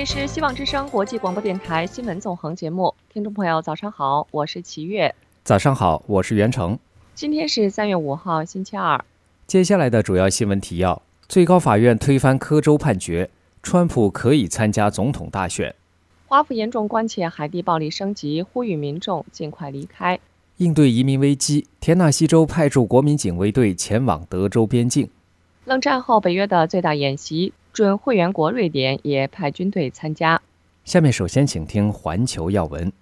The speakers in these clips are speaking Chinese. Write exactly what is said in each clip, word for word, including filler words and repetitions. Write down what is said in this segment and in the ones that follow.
里是希望之声国际广播电台新闻纵横节目，听众朋友早上好，我是齐月。 早上好，我是袁成。 今天是三月五号，星期二。 接下来的主要新闻提要：最高法院推翻科州判决，川普可以参加总统大选。 华府严重关切海地暴力升级，呼吁民众尽快离开。 应对移民危机，田纳西州派驻国民警卫队前往德州边境。 冷战后北约的最大演习，准会员国瑞典也派军队参加。 下面首先请听环球要闻。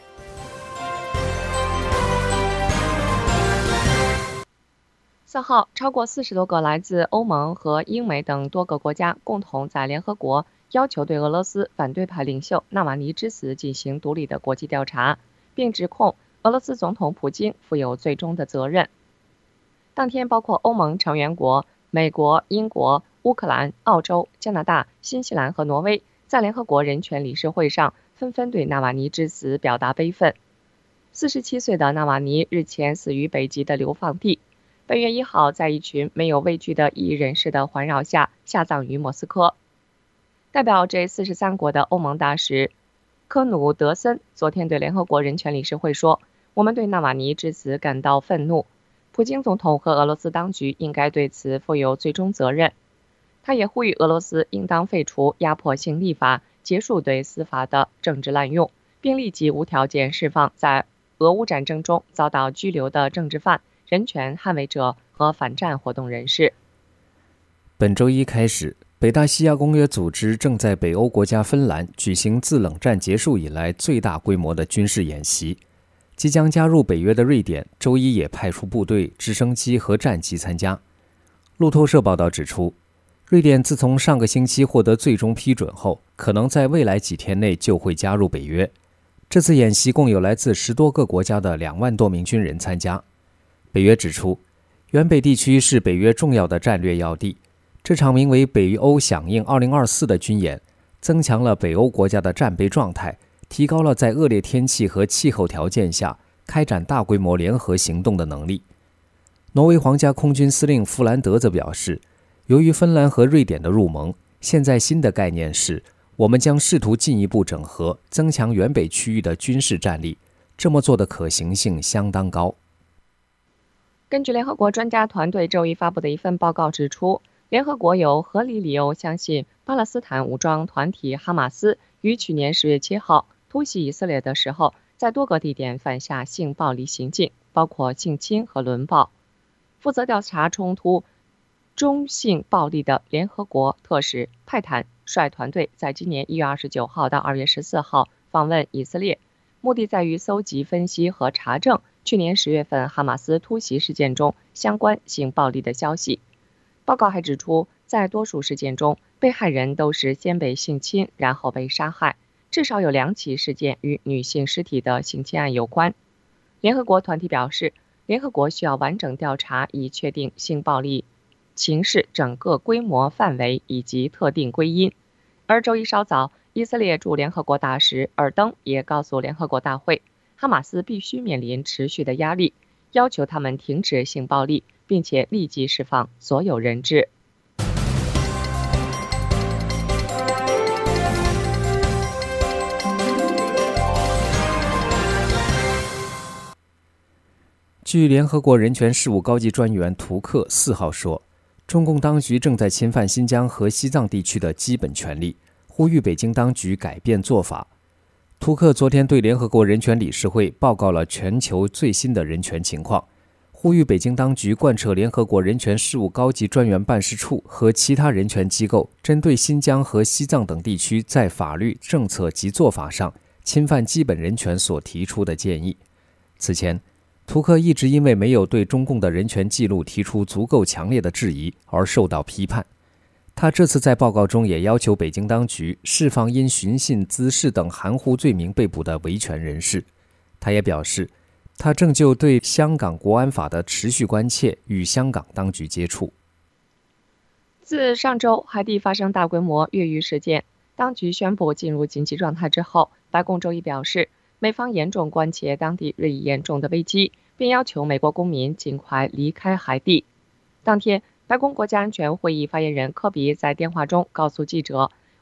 四号，超过四十多个来自欧盟和英美等多个国家共同在联合国要求对俄罗斯反对派领袖纳瓦尼之死进行独立的国际调查，并指控俄罗斯总统普京负有最终的责任。当天，包括欧盟成员国美国、英国、乌克兰、澳洲、加拿大、新西兰和挪威在联合国人权理事会上纷纷对纳瓦尼之死表达悲愤。四十七岁的纳瓦尼日前死于北极的流放地，本月一号在一群没有畏惧的异议人士的环绕下下葬于莫斯科。代表这四十三国的欧盟大使科努德森昨天对联合国人权理事会说：“我们对纳瓦尼之死感到愤怒。普京总统和俄罗斯当局应该对此负有最终责任。”他也呼吁俄罗斯应当废除压迫性立法，结束对司法的政治滥用，并立即无条件释放在俄乌战争中遭到拘留的政治犯、人权捍卫者和反战活动人士。 本周一开始，北大西亚公约组织正在北欧国家芬兰举行自冷战结束以来最大规模的军事演习。即将加入北约的瑞典周一也派出部队、直升机和战机参加。路透社报道指出，瑞典自从上个星期获得最终批准后，可能在未来几天内就会加入北约。这次演习共有来自十多个国家的两万多名军人参加。北约指出，原北地区是北约重要的战略要地。这场名为北欧响应二零二四的军演，增强了北欧国家的战备状态，提高了在恶劣天气和气候条件下开展大规模联合行动的能力。挪威皇家空军司令弗兰德则表示，由于芬兰和瑞典的入盟，现在新的概念是，我们将试图进一步整合，增强原北区域的军事战力，这么做的可行性相当高。 根据联合国专家团队周一发布的一份报告指出，联合国有合理理由相信巴勒斯坦武装团体哈马斯于去年十月七号突袭以色列的时候，在多个地点犯下性暴力行径，包括性侵和轮暴。负责调查冲突中性暴力的联合国特使派坦率团队在今年一月二十九号到二月十四号访问以色列，目的在于搜集、分析和查证去年十月份哈马斯突袭事件中相关性暴力的消息。报告还指出，在多数事件中，被害人都是先被性侵，然后被杀害，至少有两起事件与女性尸体的性侵案有关。联合国团体表示，联合国需要完整调查，以确定性暴力情势整个规模范围以及特定归因。而周一稍早，以色列驻联合国大使尔登也告诉联合国大会，哈马斯必须面临持续的压力，要求他们停止性暴力，并且立即释放所有人质。 据联合国人权事务高级专员图克四号说，中共当局正在侵犯新疆和西藏地区的基本权利，呼吁北京当局改变做法。图克昨天对联合国人权理事会报告了全球最新的人权情况，呼吁北京当局贯彻联合国人权事务高级专员办事处和其他人权机构针对新疆和西藏等地区在法律、政策及做法上侵犯基本人权所提出的建议。此前，图克一直因为没有对中共的人权记录提出足够强烈的质疑而受到批判。他这次在报告中也要求北京当局释放因寻衅滋事等含糊罪名被捕的维权人士。他也表示，他正就对香港国安法的持续关切与香港当局接触。 自上周海地发生大规模越狱事件，当局宣布进入紧急状态之后，白宫周一表示，美方严重关切当地日益严重的危机，并要求美国公民尽快离开海地。当天，白宫国家安全会议发言人科比在电话中告诉记者，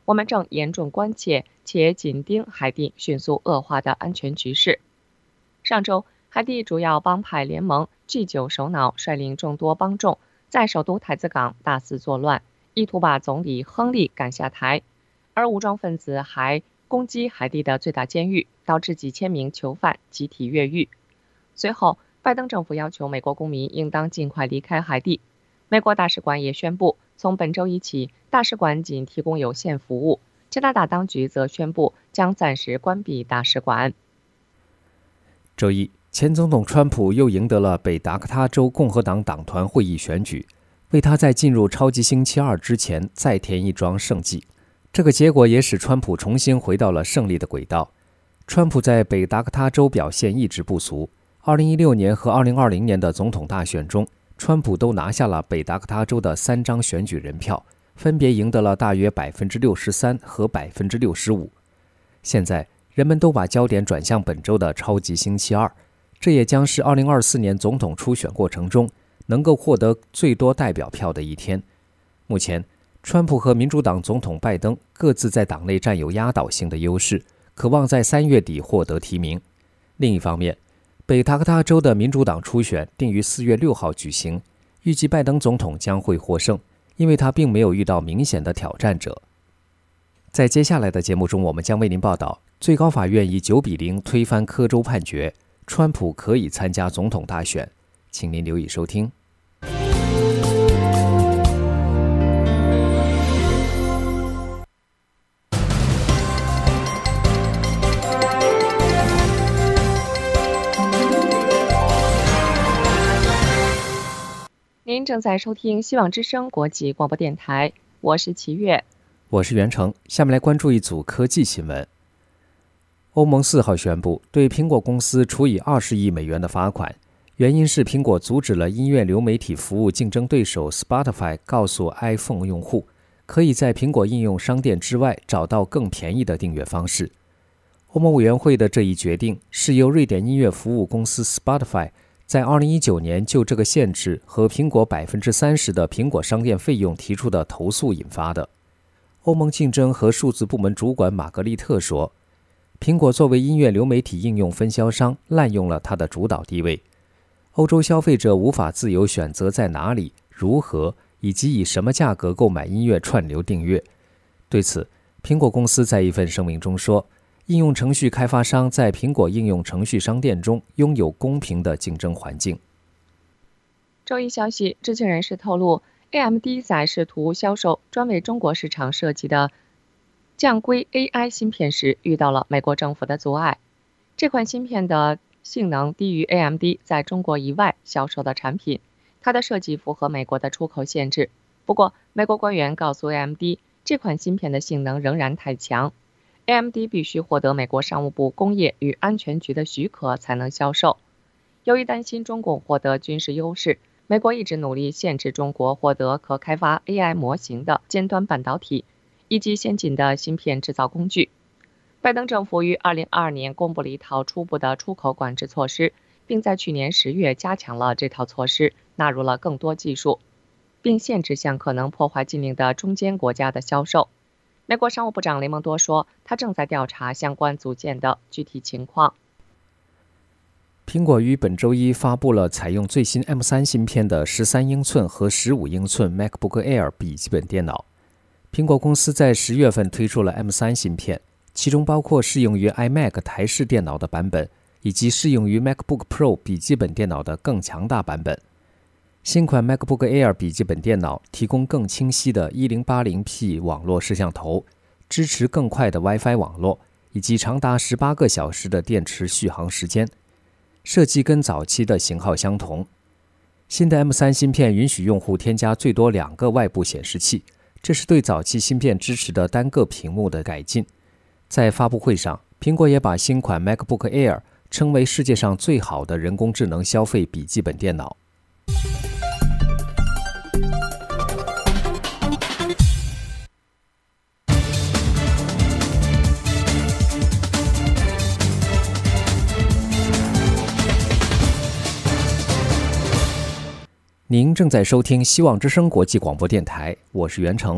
我们正严重关切且紧盯海地迅速恶化的安全局势。上周，海地主要帮派联盟 G 九 首脑率领众多帮众在首都太子港大肆作乱，意图把总理亨利赶下台，而武装分子还攻击海地的最大监狱，导致几千名囚犯集体越狱。随后，拜登政府要求美国公民应当尽快离开海地。美国大使馆也宣布，从本周一起，大使馆仅提供有限服务。加拿大当局则宣布将暂时关闭大使馆。 周一，前总统川普又赢得了北达科他州共和党党团会议选举，为他在进入超级星期二之前再添一桩胜绩。这个结果也使川普重新回到了胜利的轨道。川普在北达科他州表现一直不俗，二零一六年和二零二零年的总统大选中，川普都拿下了北达科他州的三张选举人票，分别赢得了大约 百分之六十三 和 百分之六十五。 现在人们都把焦点转向本周的超级星期二，这也将是二零二四年总统初选过程中能够获得最多代表票的一天。目前，川普和民主党总统拜登各自在党内占有压倒性的优势，渴望在三月底获得提名。另一方面，北达科他州的民主党初选定于四月六号举行，预计拜登总统将会获胜，因为他并没有遇到明显的挑战者。在接下来的节目中，我们将为您报道最高法院以九比零推翻科州判决，川普可以参加总统大选，请您留意收听。 您正在收听希望之声国际广播电台，我是齐月， 我是袁成。下面来关注一组科技新闻。欧盟四号宣布对苹果公司处以二十亿美元的罚款，原因是苹果阻止了音乐流媒体服务竞争对手 Spotify 告诉 iPhone 用户，可以在苹果应用商店之外找到更便宜的订阅方式。欧盟委员会的这一决定是由瑞典音乐服务公司 Spotify在二零一九年就这个限制和苹果 百分之三十 的苹果商店费用提出的投诉引发的。欧盟竞争和数字部门主管玛格丽特说，苹果作为音乐流媒体应用分销商滥用了它的主导地位，欧洲消费者无法自由选择在哪里、如何以及以什么价格购买音乐串流订阅。对此，苹果公司在一份声明中说，应用程序开发商在苹果应用程序商店中拥有公平的竞争环境。 周一消息，知情人士透露 A M D 在试图销售专为中国市场设计的降规 A I 芯片时遇到了美国政府的阻碍。这款芯片的性能低于 A M D 在中国以外销售的产品，它的设计符合美国的出口限制。不过，美国官员告诉 A M D， 这款芯片的性能仍然太强， A M D 必须获得美国商务部工业与安全局的许可才能销售。由于担心中共获得军事优势，美国一直努力限制中国获得可开发 A I 模型的尖端半导体以及先进的芯片制造工具。拜登政府于二零二二年公布了一套初步的出口管制措施，并在去年十月加强了这套措施，纳入了更多技术，并限制向可能破坏禁令的中间国家的销售。美国商务部长雷蒙多说，他正在调查相关组件的具体情况。 苹果于本周一发布了采用最新 M 三 芯片的十三英寸和十五英寸 MacBook Air 笔记本电脑。苹果公司在十月份推出了 M 三 芯片，其中包括适用于 iMac 台式电脑的版本，以及适用于 MacBook Pro 笔记本电脑的更强大版本。新款 MacBook Air 笔记本电脑提供更清晰的 一零八零 P 网络摄像头，支持更快的 WiFi 网络，以及长达十八个小时的电池续航时间。设计跟早期的型号相同。新的 M 三 芯片允许用户添加最多两个外部显示器，这是对早期芯片支持的单个屏幕的改进。在发布会上，苹果也把新款 MacBook Air 称为世界上最好的人工智能消费笔记本电脑。您正在收听希望之声国际广播电台，我是袁成。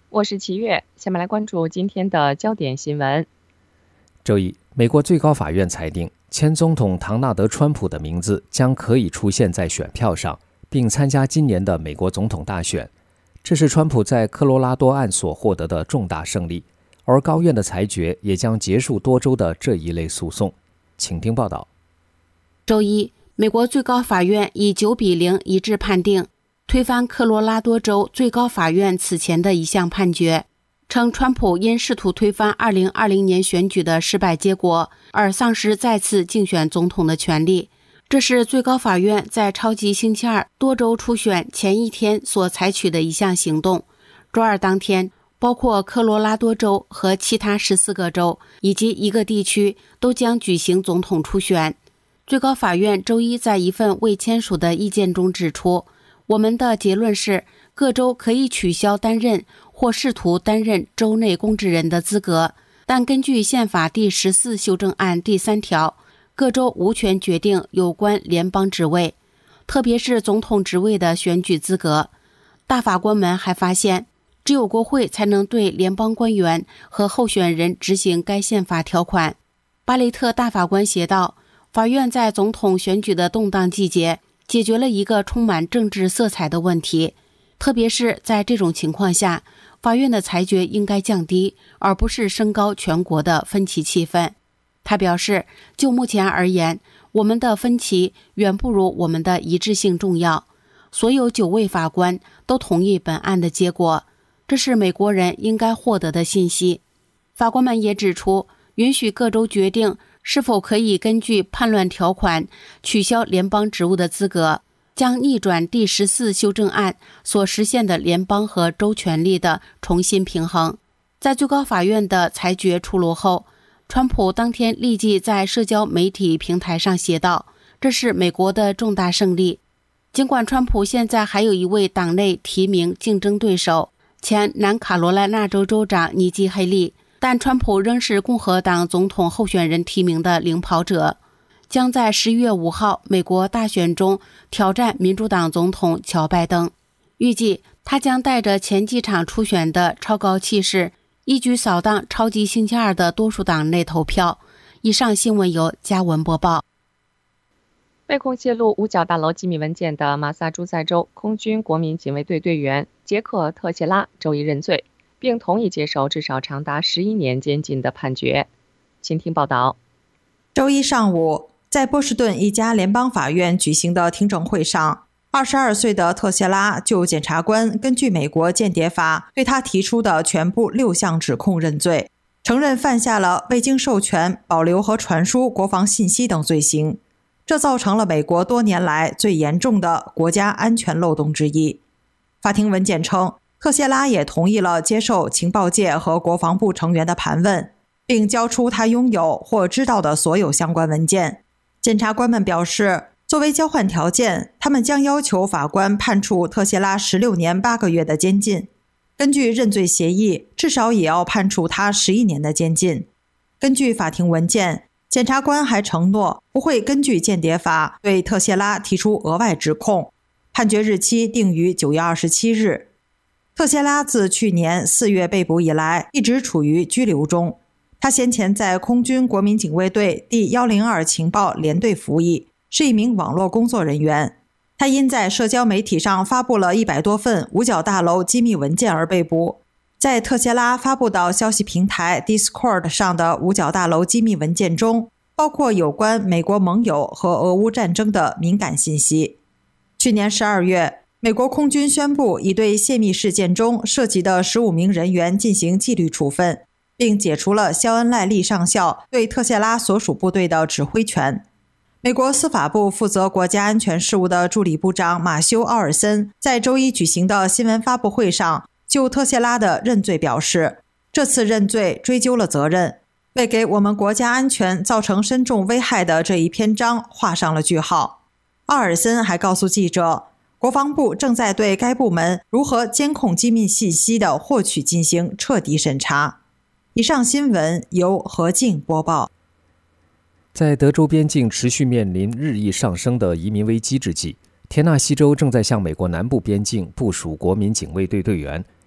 我是齐月，下面来关注今天的焦点新闻。 周一，美国最高法院裁定，前总统唐纳德·川普的名字将可以出现在选票上，并参加今年的美国总统大选。这是川普在科罗拉多案所获得的重大胜利，而高院的裁决也将结束多州的这一类诉讼。请听报道。 周一，美国最高法院以九比零一致判定，推翻科罗拉多州最高法院此前的一项判决，称川普因试图推翻二零二零年选举的失败结果而丧失再次竞选总统的权利。这是最高法院在超级星期二多州初选前一天所采取的一项行动。周二当天，包括科罗拉多州和其他十四个州以及一个地区都将举行总统初选。最高法院周一在一份未签署的意见中指出，我们的结论是，各州可以取消担任或试图担任州内公职人的资格，但根据宪法第十四修正案第三条，各州无权决定有关联邦职位，特别是总统职位的选举资格。大法官们还发现，只有国会才能对联邦官员和候选人执行该宪法条款。巴雷特大法官写道，法院在总统选举的动荡季节解决了一个充满政治色彩的问题，特别是在这种情况下，法院的裁决应该降低，而不是升高全国的分歧气氛。他表示，就目前而言，我们的分歧远不如我们的一致性重要。所有九位法官都同意本案的结果，这是美国人应该获得的信息。法官们也指出，允许各州决定是否可以根据叛乱条款取消联邦职务的资格，将逆转第十四修正案所实现的联邦和州权力的重新平衡。在最高法院的裁决出炉后，川普当天立即在社交媒体平台上写道，这是美国的重大胜利。尽管川普现在还有一位党内提名竞争对手，前南卡罗来纳州州长尼基·黑利，但川普仍是共和党总统候选人提名的领跑者，将在十一月五号美国大选中挑战民主党总统乔拜登。预计他将带着前几场初选的超高气势，一举扫荡超级星期二的多数党内投票。以上新闻由嘉文播报。 被控泄露五角大楼机密文件的马萨诸塞州空军国民警卫队队员杰克·特谢拉周一认罪，并同意接受至少长达十一年监禁的判决。请听报道。 周一上午，在波士顿一家联邦法院举行的听证会上，二十二岁的特谢拉就检察官根据美国间谍法对他提出的全部六项指控认罪，承认犯下了未经授权保留和传输国防信息等罪行。这造成了美国多年来最严重的国家安全漏洞之一。法庭文件称，特谢拉也同意了接受情报界和国防部成员的盘问，并交出他拥有或知道的所有相关文件。检察官们表示，作为交换条件，他们将要求法官判处特谢拉十六年八个月的监禁。根据认罪协议，至少也要判处他十一年的监禁。根据法庭文件，检察官还承诺不会根据间谍法对特谢拉提出额外指控。判决日期定于九月二十七日。特谢拉自去年四月被捕以来，一直处于拘留中。他先前在空军国民警卫队第一零二情报联队服役，是一名网络工作人员。他因在社交媒体上发布了一百多份五角大楼机密文件而被捕。在特谢拉发布到消息平台 Discord 上的五角大楼机密文件中，包括有关美国盟友和俄乌战争的敏感信息。去年十二月，美国空军宣布已对泄密事件中涉及的十五名人员进行纪律处分，并解除了肖恩·赖利上校对特谢拉所属部队的指挥权。美国司法部负责国家安全事务的助理部长马修·奥尔森在周一举行的新闻发布会上就特谢拉的认罪表示，这次认罪追究了责任，为给我们国家安全造成深重危害的这一篇章画上了句号。奥尔森还告诉记者，国防部正在对该部门如何监控机密信息的获取进行彻底审查。以上新闻由何静播报。 在德州边境持续面临日益上升的移民危机之际，田纳西州正在向美国南部边境部署国民警卫队队员，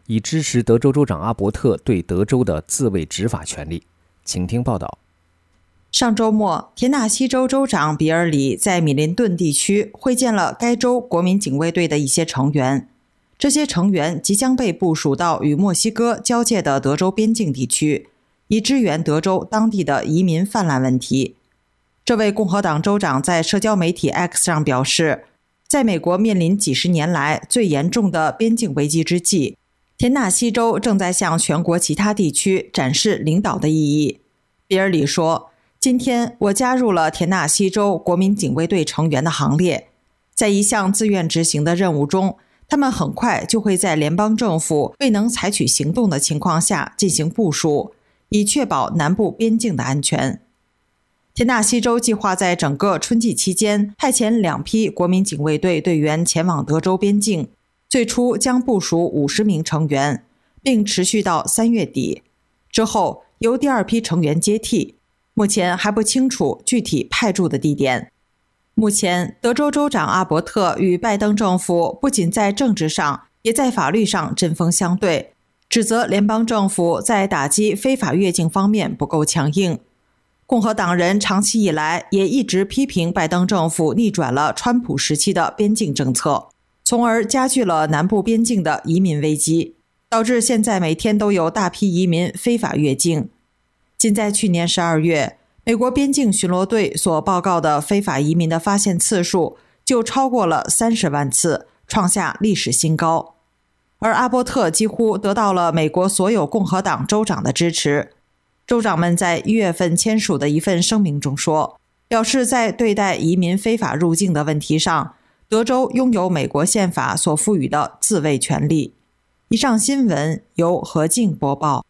以支持德州州长阿伯特对德州的自卫执法权利。请听报道。 上周末，田纳西州州长比尔里在米林顿地区会见了该州国民警卫队的一些成员，这些成员即将被部署到与墨西哥交界的德州边境地区，以支援德州当地的移民泛滥问题。这位共和党州长在社交媒体 X 上表示，在美国面临几十年来最严重的边境危机之际，田纳西州正在向全国其他地区展示领导的意义。比尔里说，今天我加入了田纳西州国民警卫队成员的行列，在一项自愿执行的任务中，他们很快就会在联邦政府未能采取行动的情况下进行部署，以确保南部边境的安全。田纳西州计划在整个春季期间派遣两批国民警卫队队员前往德州边境，最初将部署五十名成员，并持续到三月底，之后由第二批成员接替。目前还不清楚具体派驻的地点。目前，德州州长阿伯特与拜登政府不仅在政治上，也在法律上针锋相对，指责联邦政府在打击非法越境方面不够强硬。共和党人长期以来也一直批评拜登政府逆转了川普时期的边境政策，从而加剧了南部边境的移民危机，导致现在每天都有大批移民非法越境。仅在去年十二月，美国边境巡逻队所报告的非法移民的发现次数就超过了三十万次，创下历史新高。而阿伯特几乎得到了美国所有共和党州长的支持。州长们在一月份签署的一份声明中说，表示在对待移民非法入境的问题上，德州拥有美国宪法所赋予的自卫权利。以上新闻由何静播报。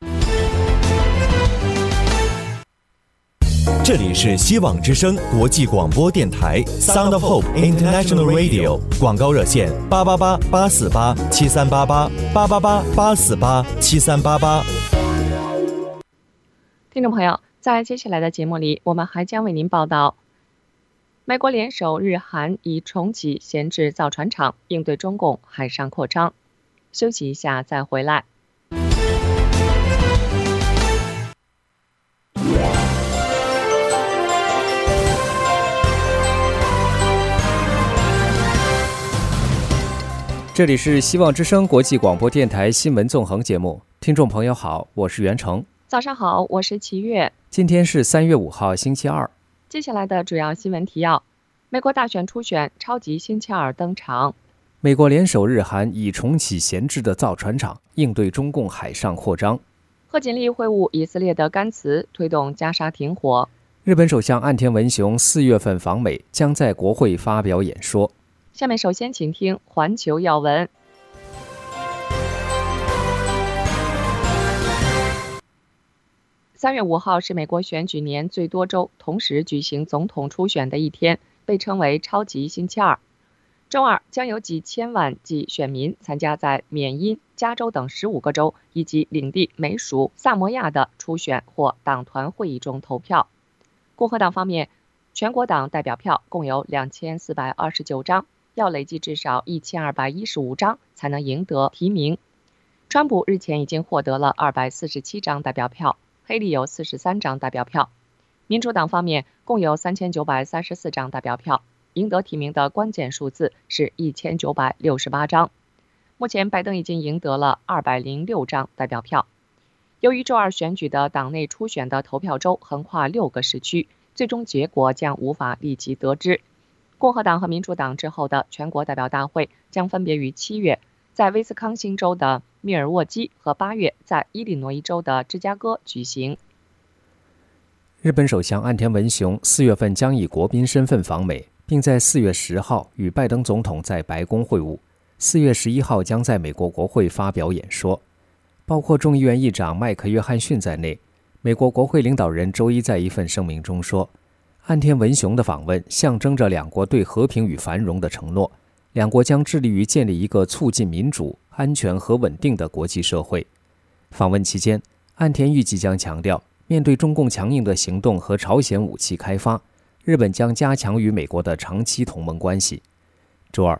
这里是希望之声国际广播电台 Sound of Hope International Radio， 广告热线八八八八四八七三八八八八八八四八七三八八。 听众朋友，在接下来的节目里，我们还将为您报道，美国联手日韩以重启闲置造船厂，应对中共海上扩张。休息一下再回来。 这里是希望之声国际广播电台新闻纵横节目，听众朋友好，我是袁成。 早上好，我是齐月。 今天是三月五号，星期二。 接下来的主要新闻提要：美国大选初选，超级星期二登场。 美国联手日韩以重启闲置的造船厂，应对中共海上扩张。 贺锦丽会晤以色列的甘茨，推动加沙停火。 日本首相岸田文雄四月份访美，将在国会发表演说。 下面首先请听环球要闻。三月五号是美国选举年最多州同时举行总统初选的一天，被称为超级星期二。周二将有几千万计选民参加在缅因、加州等十五个州以及领地美属萨摩亚的初选或党团会议中投票。共和党方面，全国党代表票共有两千四百二十九张，要累计至少一千二百一十五张才能赢得提名。川普日前已经获得了二百四十七张代表票，黑利有四十三张代表票。民主党方面共有三千九百三十四张代表票，赢得提名的关键数字是一千九百六十八张。目前拜登已经赢得了二百零六张代表票。由于周二选举的党内初选的投票周横跨六个时区，最终结果将无法立即得知。共和党和民主党之后的全国代表大会将分别于七月在威斯康星州的密尔沃基和八月在伊利诺伊州的芝加哥举行。 日本首相岸田文雄四月份将以国宾身份访美，并在四月十号与拜登总统在白宫会晤，四月十一号将在美国国会发表演说。包括众议院议长麦克约翰逊在内，美国国会领导人周一在一份声明中说，岸田文雄的访问象征着两国对和平与繁荣的承诺，两国将致力于建立一个促进民主、安全和稳定的国际社会。访问期间，岸田预计将强调，面对中共强硬的行动和朝鲜武器开发，日本将加强与美国的长期同盟关系。周二，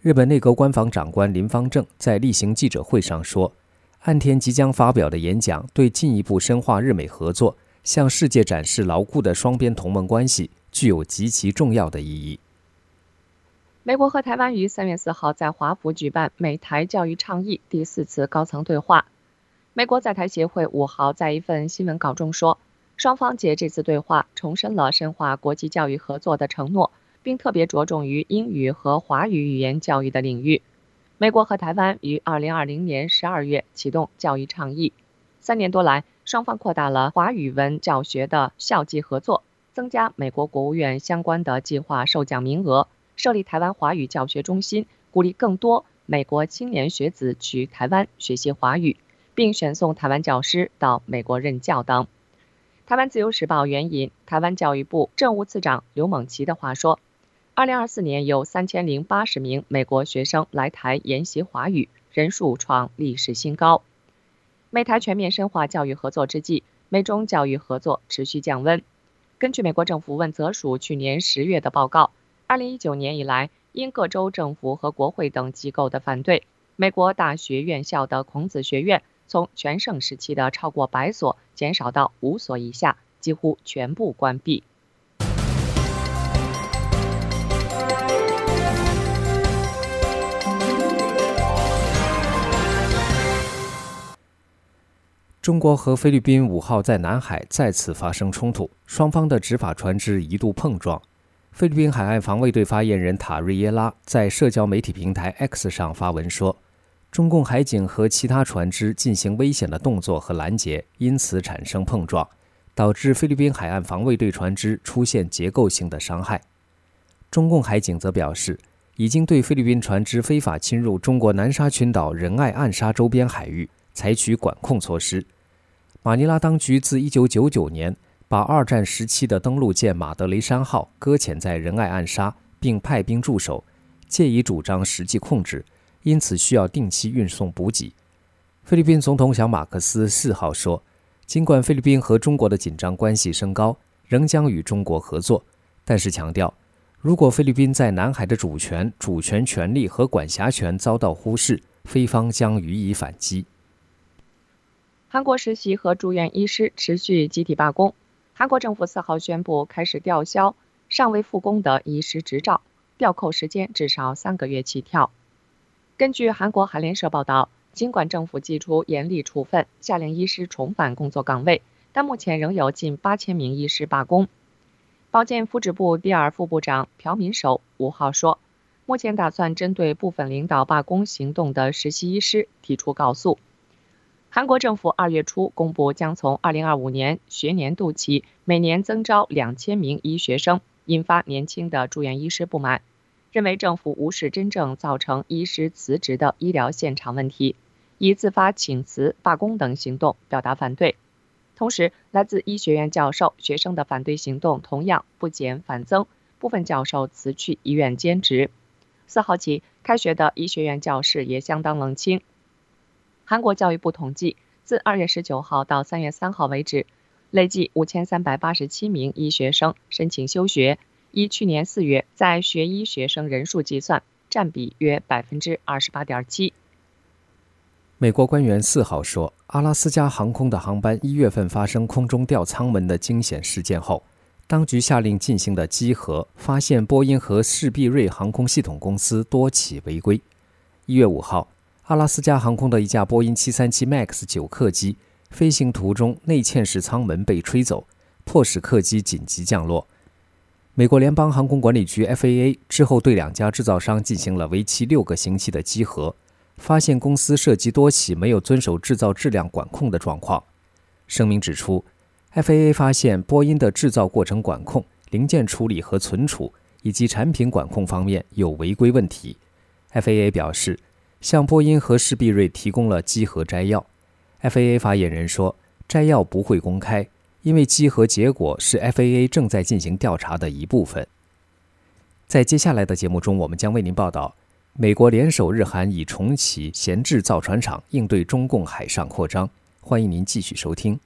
日本内阁官房长官林芳正在例行记者会上说，岸田即将发表的演讲对进一步深化日美合作，向世界展示牢固的双边同盟关系，具有极其重要的意义。 美国和台湾于三月四号在华府举办美台教育倡议第四次高层对话。美国在台协会五号在一份新闻稿中说，双方借这次对话重申了深化国际教育合作的承诺，并特别着重于英语和华语语言教育的领域。美国和台湾于二零二零年十二月启动教育倡议，三年多来，双方扩大了华语文教学的校际合作，增加美国国务院相关的计划授奖名额，设立台湾华语教学中心，鼓励更多美国青年学子去台湾学习华语，并选送台湾教师到美国任教等。台湾自由时报援引台湾教育部政务次长刘猛奇的话说，二零二四年有三千零八十名美国学生来台研习华语，人数创历史新高。美台全面深化教育合作之际，美中教育合作持续降温。根据美国政府问责署去年十月的报告，二零一九年以来，因各州政府和国会等机构的反对，美国大学院校的孔子学院从全盛时期的超过百所减少到五所以下，几乎全部关闭。 中国和菲律宾五号在南海再次发生冲突，双方的执法船只一度碰撞。菲律宾海岸防卫队发言人塔瑞耶拉在社交媒体平台 X 上发文说，中共海警和其他船只进行危险的动作和拦截，因此产生碰撞，导致菲律宾海岸防卫队船只出现结构性的伤害。中共海警则表示，已经对菲律宾船只非法侵入中国南沙群岛仁爱暗沙周边海域采取管控措施。马尼拉当局自一九九九年把二战时期的登陆舰马德雷山号搁浅在仁爱暗沙，并派兵驻守，借以主张实际控制，因此需要定期运送补给。菲律宾总统小马克思四号说，尽管菲律宾和中国的紧张关系升高，仍将与中国合作，但是强调，如果菲律宾在南海的主权、主权权利和管辖权遭到忽视，菲方将予以反击。 韩国实习和住院医师持续集体罢工。韩国政府四号宣布开始吊销尚未复工的医师执照，吊扣时间至少三个月起跳。根据韩国韩联社报道，尽管政府祭出严厉处分，下令医师重返工作岗位，但目前仍有近八千名医师罢工。保健福祉部第二副部长朴民守五号说，目前打算针对部分领导罢工行动的实习医师提出告诉。韩国政府二月初公布，将从二零二五年学年度起每年增招两千名医学生，引发年轻的住院医师不满，认为政府无视真正造成医师辞职的医疗现场问题，以自发请辞、罢工等行动表达反对。同时，来自医学院教授、学生的反对行动同样不减反增，部分教授辞去医院兼职。四号起开学的医学院教室也相当冷清。韩国教育部统计，自二月十九号到三月三号为止，累计五千三百八十七名医学生申请休学，以去年四月在学医学生人数计算，占比约百分之二十八点七。 美国官员四号说，阿拉斯加航空的航班一月份发生空中吊舱门的惊险事件后，当局下令进行的稽核发现波音和士必瑞航空系统公司多起违规。一月五号，阿拉斯加航空的一架波音七三七 MAX 九客机飞行途中内嵌式舱门被吹走，迫使客机紧急降落。美国联邦航空管理局 F A A 之后对两家制造商进行了为期六个星期的稽核，发现公司涉及多起没有遵守制造质量管控的状况。声明指出， F A A 发现波音的制造过程管控、零件处理和存储以及产品管控方面有违规问题。 F A A 表示，向波音和士必瑞提供了稽核摘要。 F A A 发言人说，摘要不会公开，因为稽核结果是 F A A 正在进行调查的一部分。在接下来的节目中，我们将为您报道，美国联手日韩已重启闲置造船厂，应对中共海上扩张。欢迎您继续收听。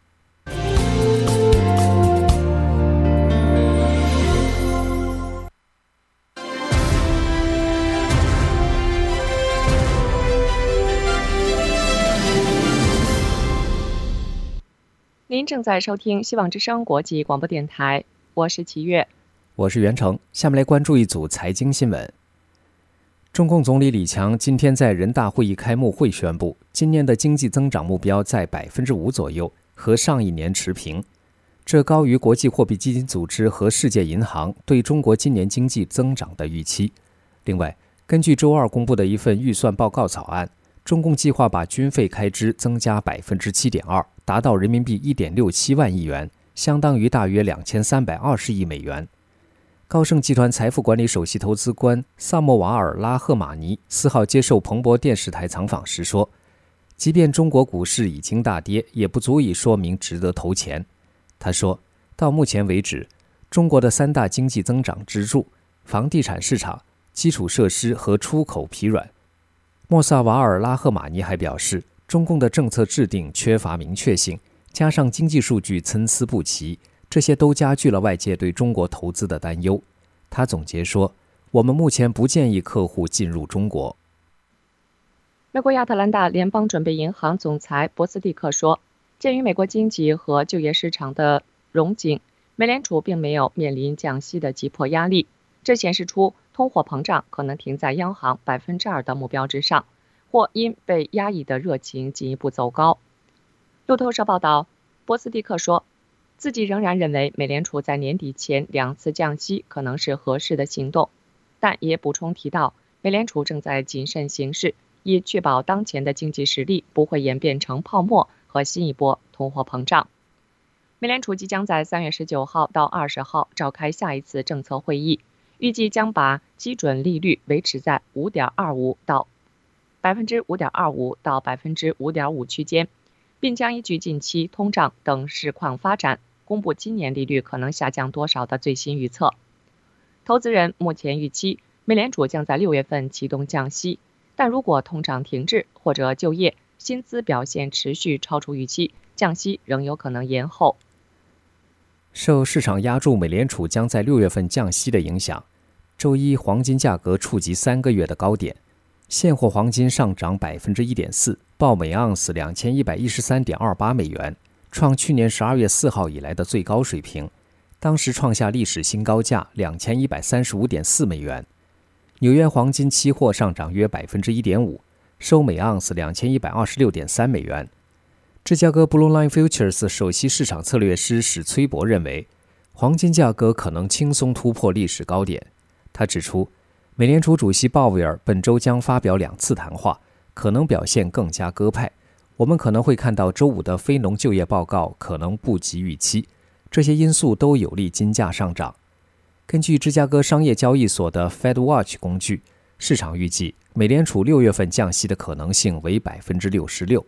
正在收听希望之声国际广播电台，我是齐月， 我是袁成。下面来关注一组财经新闻。中共总理李强今天在人大会议开幕会宣布，今年的经济增长目标在百分之五左右，和上一年持平。这高于国际货币基金组织和世界银行对中国今年经济增长的预期。另外，根据周二公布的一份预算报告草案，中共计划把军费开支增加百分之七点二，达到人民币一点六七万亿元，相当于大约两千三百二十亿美元。高盛集团财富管理首席投资官萨莫瓦尔拉赫马尼四号接受彭博电视台采访时说，即便中国股市已经大跌，也不足以说明值得投钱。他说，到目前为止，中国的三大经济增长支柱房地产市场、基础设施和出口疲软。莫萨瓦尔拉赫马尼还表示，中共的政策制定缺乏明确性，加上经济数据参差不齐，这些都加剧了外界对中国投资的担忧。他总结说，我们目前不建议客户进入中国。 美国亚特兰大联邦准备银行总裁博斯蒂克说，鉴于美国经济和就业市场的荣景，美联储并没有面临降息的急迫压力，这显示出通货膨胀可能停在央行百分之二的目标之上，或因被压抑的热情进一步走高。路透社报道，博斯蒂克说，自己仍然认为美联储在年底前两次降息可能是合适的行动，但也补充提到，美联储正在谨慎行事，以确保当前的经济实力不会演变成泡沫和新一波通货膨胀。美联储即将在三月十九号到二十号召开下一次政策会议，预计将把基准利率维持在五点二五到百分之五点二五到百分之五点五区间，并将依据近期通胀等市况发展，公布今年利率可能下降多少的最新预测。投资人目前预期美联储将在六月份启动降息，但如果通胀停滞或者就业、薪资表现持续超出预期，降息仍有可能延后。 受市场压住美联储将在六月份降息的影响，周一黄金价格触及三个月的高点，现货黄金上涨百分之一点四，报每盎司两千一百一十三点二八美元，创去年十二月四号以来的最高水平，当时创下历史新高价两千一百三十五点四美元。纽约黄金期货上涨约百分之一点五，收每盎司两千一百二十六点三美元。芝加哥 Blue Line Futures 首席市场策略师史崔博认为，黄金价格可能轻松突破历史高点。他指出，美联储主席鲍威尔本周将发表两次谈话，可能表现更加鸽派。我们可能会看到周五的非农就业报告可能不及预期，这些因素都有利金价上涨。根据芝加哥商业交易所的 Fed Watch 工具，市场预计美联储六月份降息的可能性为百分之六十六。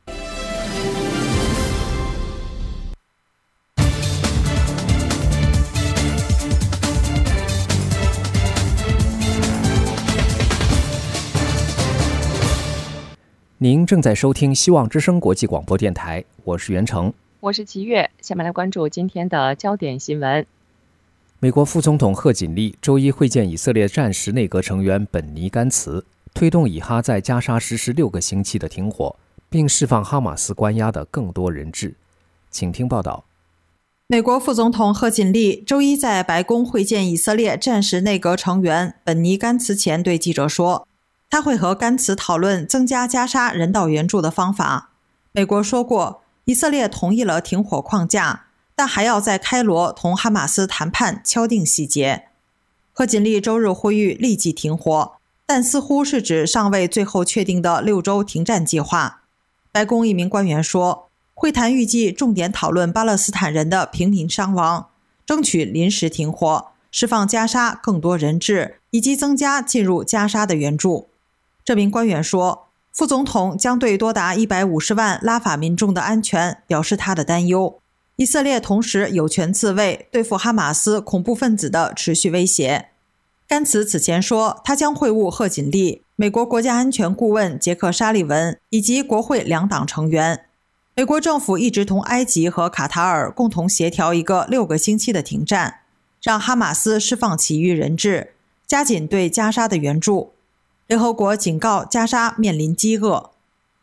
您正在收听希望之声国际广播电台，我是袁成， 我是齐月。下面来关注今天的焦点新闻。 美国副总统贺锦丽周一会见以色列战时内阁成员本尼甘茨，推动以哈在加沙实施六个星期的停火，并释放哈马斯关押的更多人质。请听报道。 美国副总统贺锦丽周一在白宫会见以色列战时内阁成员本尼甘茨前对记者说，他会和甘茨讨论增加加沙人道援助的方法。美国说过，以色列同意了停火框架，但还要在开罗同哈马斯谈判敲定细节。贺锦丽周日呼吁立即停火，但似乎是指尚未最后确定的六周停战计划。白宫一名官员说，会谈预计重点讨论巴勒斯坦人的平民伤亡，争取临时停火，释放加沙更多人质，以及增加进入加沙的援助。这名官员说，副总统将对多达一百五十万拉法民众的安全表示他的担忧。以色列同时有权自卫，对付哈马斯恐怖分子的持续威胁。甘茨此前说，他将会晤贺锦丽、美国国家安全顾问杰克·沙利文以及国会两党成员。美国政府一直同埃及和卡塔尔共同协调一个六个星期的停战，让哈马斯释放其余人质，加紧对加沙的援助。联合国警告加沙面临饥饿。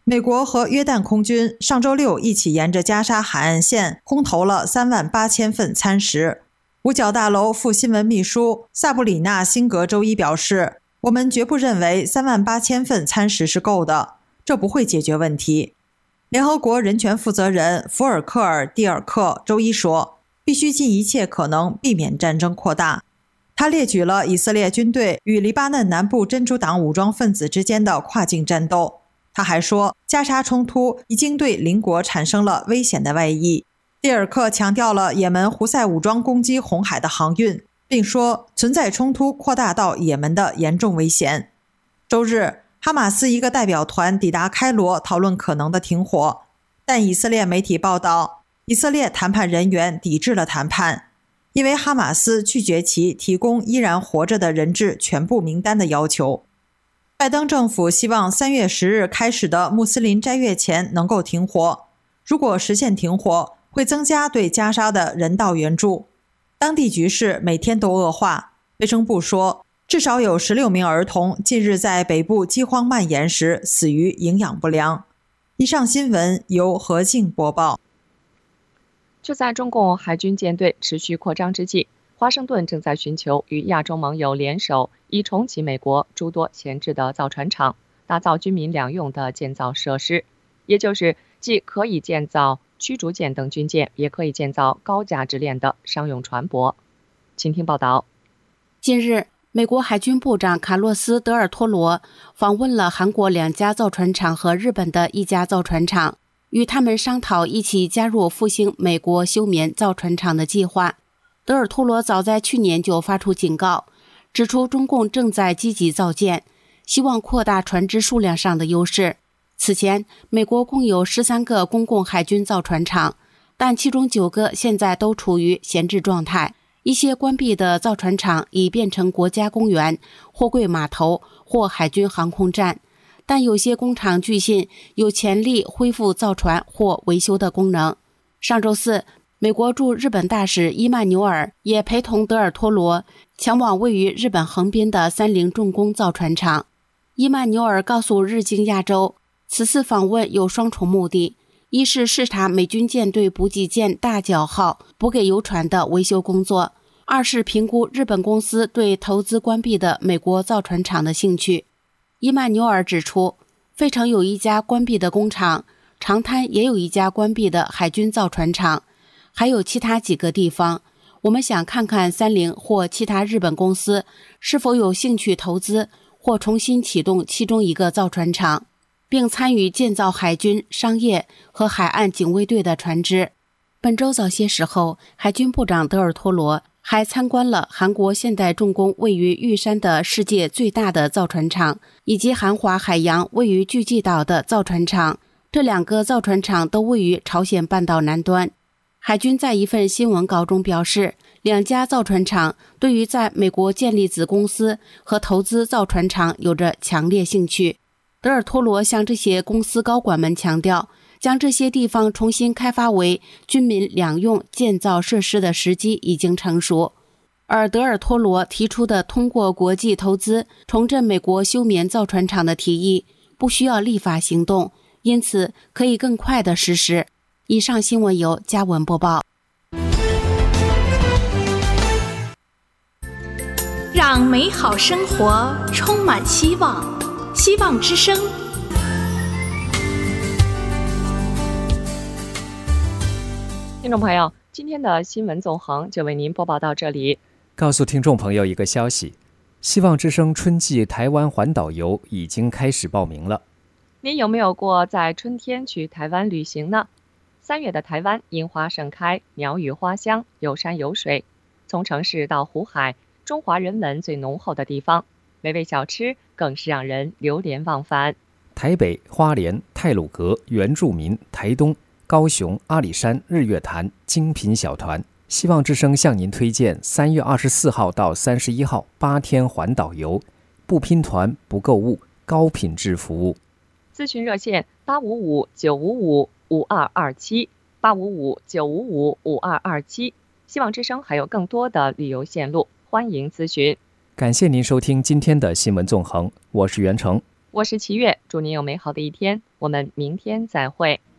美国和约旦空军上周六一起沿着加沙海岸线空投了三万八千份餐食。五角大楼副新闻秘书萨布里娜·辛格周一表示，我们绝不认为三万八千份餐食是够的，这不会解决问题。联合国人权负责人福尔克尔·蒂尔克周一说，必须尽一切可能避免战争扩大。他列举了以色列军队与黎巴嫩南部真主党武装分子之间的跨境战斗。他还说，加沙冲突已经对邻国产生了危险的外溢。蒂尔克强调了也门胡塞武装攻击红海的航运，并说存在冲突扩大到也门的严重危险。周日，哈马斯一个代表团抵达开罗讨论可能的停火，但以色列媒体报道，以色列谈判人员抵制了谈判，因为哈马斯拒绝其提供依然活着的人质全部名单的要求。拜登政府希望三月十日开始的穆斯林斋月前能够停火，如果实现停火，会增加对加沙的人道援助。当地局势每天都恶化，卫生部说，至少有十六名儿童近日在北部饥荒蔓延时死于营养不良。以上新闻由何静播报。 就在中共海军舰队持续扩张之际，华盛顿正在寻求与亚洲盟友联手，以重启美国诸多闲置的造船厂，打造军民两用的建造设施，也就是既可以建造驱逐舰等军舰，也可以建造高价值链的商用船舶。请听报道。 近日，美国海军部长卡洛斯·德尔托罗访问了韩国两家造船厂和日本的一家造船厂，与他们商讨一起加入复兴美国休眠造船厂的计划。德尔托罗早在去年就发出警告，指出中共正在积极造舰，希望扩大船只数量上的优势。此前，美国共有十三个公共海军造船厂，但其中九个现在都处于闲置状态。一些关闭的造船厂已变成国家公园、货柜码头或海军航空站，但有些工厂据信有潜力恢复造船或维修的功能。上周四，美国驻日本大使伊曼纽尔也陪同德尔托罗前往位于日本横滨的三菱重工造船厂。伊曼纽尔告诉日经亚洲，此次访问有双重目的，一是视察美军舰队补给舰大角号补给油船的维修工作，二是评估日本公司对投资关闭的美国造船厂的兴趣。伊曼纽尔指出，费城有一家关闭的工厂，长滩也有一家关闭的海军造船厂，还有其他几个地方。我们想看看三菱或其他日本公司是否有兴趣投资或重新启动其中一个造船厂，并参与建造海军、商业和海岸警卫队的船只。本周早些时候，海军部长德尔托罗还参观了韩国现代重工位于玉山的世界最大的造船厂，以及韩华海洋位于巨济岛的造船厂。这两个造船厂都位于朝鲜半岛南端。海军在一份新闻稿中表示，两家造船厂对于在美国建立子公司和投资造船厂有着强烈兴趣。德尔托罗向这些公司高管们强调，将这些地方重新开发为军民两用建造设施的时机已经成熟。而德尔托罗提出的通过国际投资重振美国休眠造船厂的提议，不需要立法行动，因此可以更快地实施。以上新闻由嘉文播报。 让美好生活充满希望，希望之声。 听众朋友，今天的新闻纵横就为您播报到这里。 告诉听众朋友一个消息，希望之声春季台湾环岛游已经开始报名了。 您有没有过在春天去台湾旅行呢？三月的台湾樱花盛开，鸟语花香，有山有水，从城市到湖海，中华人文最浓厚的地方，美味小吃更是让人流连忘返。 台北、花莲、太鲁阁、原住民、台东、高雄、阿里山、日月潭精品小团，希望之声向您推荐三月二十四号到三十一号八天环岛游，不拼团不购物，高品质服务。 咨询热线八五五九五五五二二七八五五九五五五二二七。希望之声还有更多的旅游线路，欢迎咨询。 感谢您收听今天的新闻纵横，我是袁成。 我是齐月，祝您有美好的一天，我们明天再会。